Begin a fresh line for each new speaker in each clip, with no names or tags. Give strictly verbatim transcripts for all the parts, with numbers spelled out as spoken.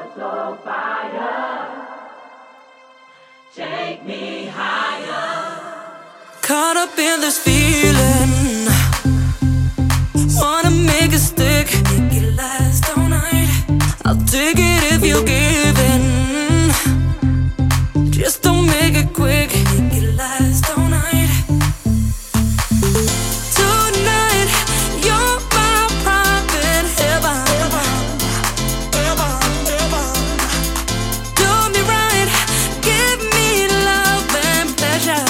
so fire. Take me higher.
Caught up in this feeling, wanna make it stick, make it last all night. I'll take it if you're giving, just don't make it quick, make it last all night. Tonight, you're my private heaven, heaven, heaven. Do me right, give me love and pleasure.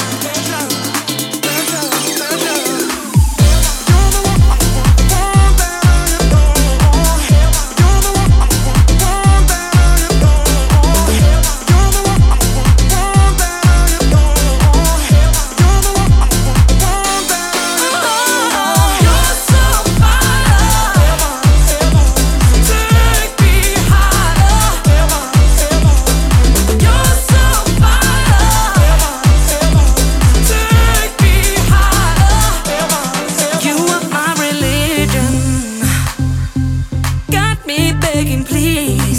Begging, please.